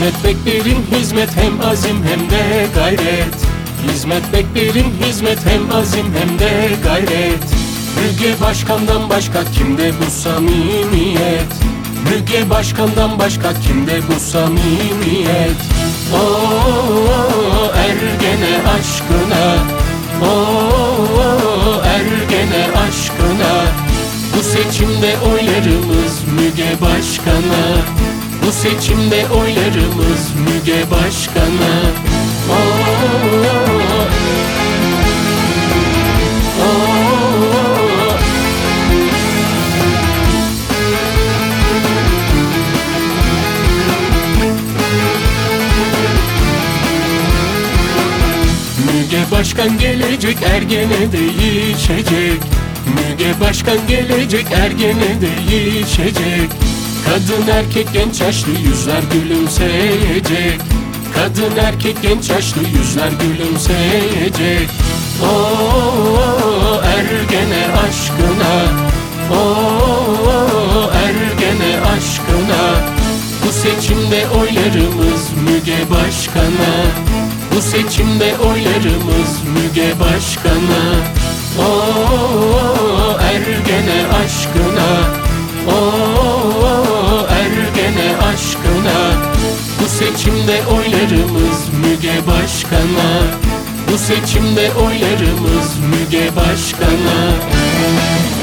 Hizmet beklerim hizmet, hem azim hem de gayret. Hizmet beklerim hizmet, hem azim hem de gayret. Müge Başkan'dan başka kimde bu samimiyet? Müge Başkan'dan başka kimde bu samimiyet? Oo Ergene aşkına, oo Ergene aşkına. Bu seçimde oylarımız Müge Başkan'a. Bu seçimde oylarımız Müge Başkan'a. Müge Başkan gelecek, Ergene değişecek. Müge Başkan gelecek, Ergene değişecek. Kadın erkek genç yaşlı yüzler gülümseyecek. Kadın erkek genç yaşlı yüzler gülümseyecek. Oo Ergene aşkına, oo Ergene aşkına. Bu seçimde oylarımız Müge Başkan'a. Bu seçimde oylarımız Müge Başkan'a. Oo Ergene aşkına, oo Ergene aşkına. Bu seçimde oylarımız Müge Başkan'a. Bu seçimde oylarımız Müge Başkan'a.